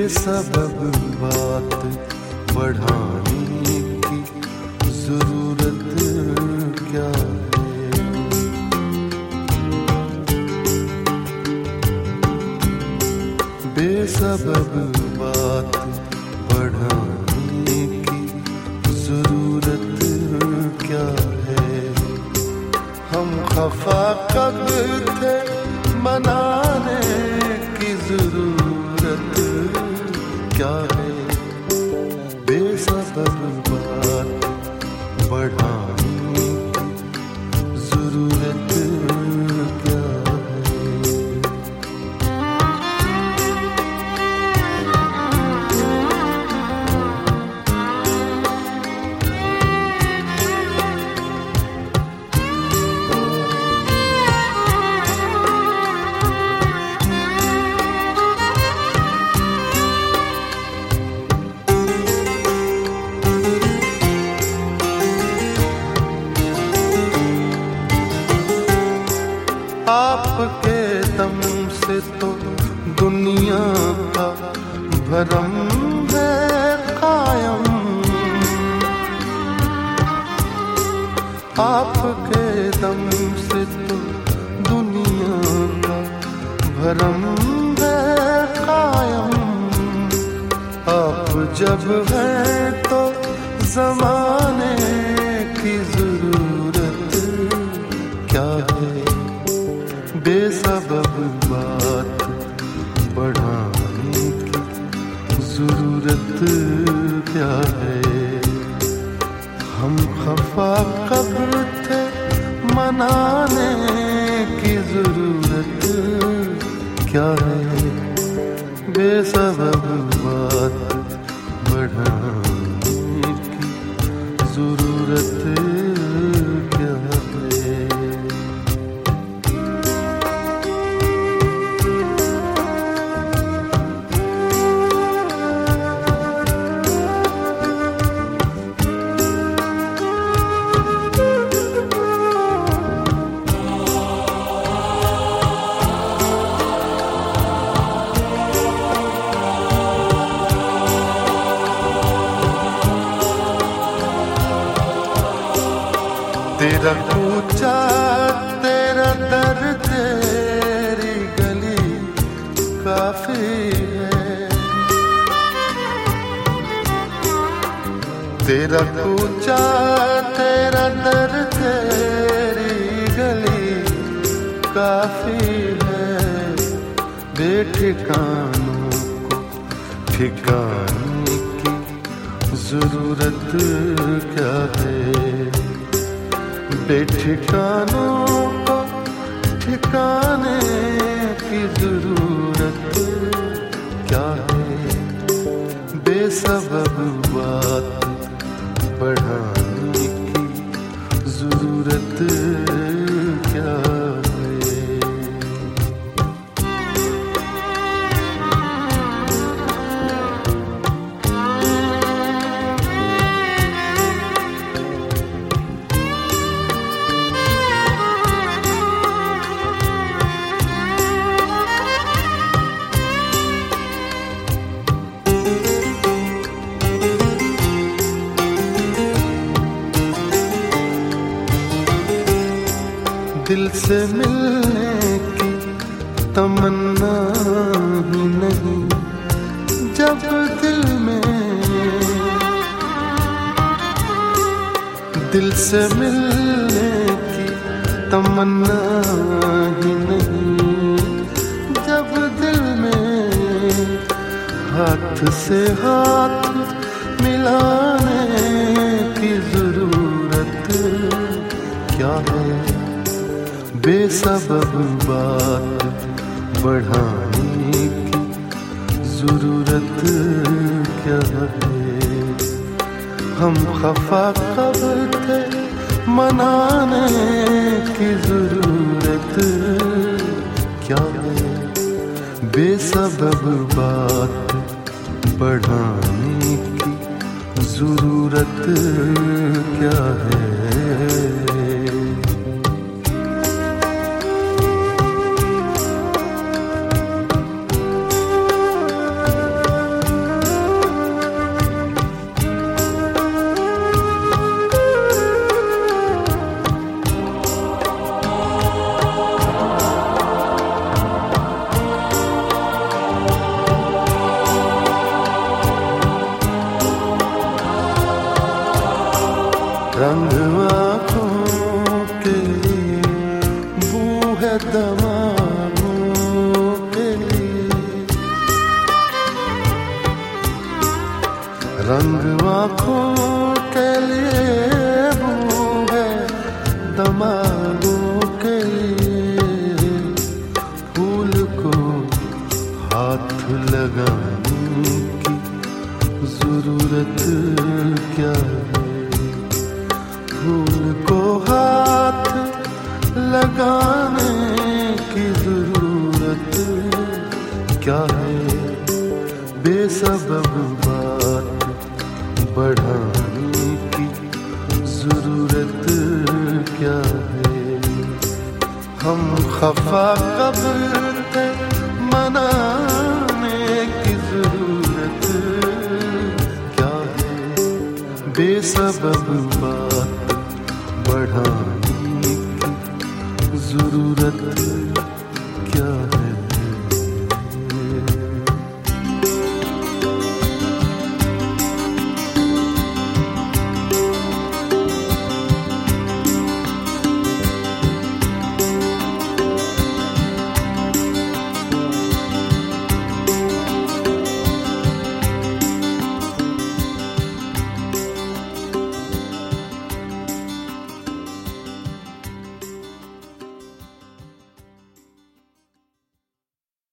बेसबब बात बढ़ाने की जरूरत क्या है। बेसबब बात बढ़ाने की जरूरत क्या है। हम खफा कब थे मनाने की जरूरत क्या है। बेसबब बात बढ़ाने की जरूरत क्या है। आपके दम से तो दुनिया का भरम है कायम। आपके दम से तो दुनिया का भरम है कायम। आप जब हैं तो जमाने की जरूरत क्या है। बेसबब बात बढ़ाने की जरूरत क्या है। हम खफा कब थे मनाने की जरूरत क्या है। बेसबब बात बढ़ाने की जरूरत क्या है। तेरा कूचा तेरा दर तेरी गली काफी है। तेरा कूचा तेरा दर तेरी गली काफी है। बेठिकानों को ठिकाने की जरूरत क्या है। बेठिकानों को ठिकाने की जरूरत क्या है। बेसबब बात बढ़ाने की जरूरत क्या है। दिल से मिलने की तमन्ना ही नहीं जब दिल में। दिल से मिलने की तमन्ना ही नहीं जब दिल में। हाथ से हाथ मिलाने की जरूरत क्या है। बेसबब बात बढ़ाने की जरूरत क्या है। हम खफा कब थे मनाने की जरूरत क्या है। बेसबब बात बढ़ाने की जरूरत क्या है। तमामों के लिए। रंग आँखों के लिए वो है दमागों के लिए। फूल को हाथ लगाने की जरूरत क्या है? फूल को हाथ लगाने की जरूरत क्या है? बेसबब बात बढ़ाने की जरूरत क्या है? हम खफा कब थे, मनाने की जरूरत क्या है? बेसबब बात बढ़ाने की जरूरत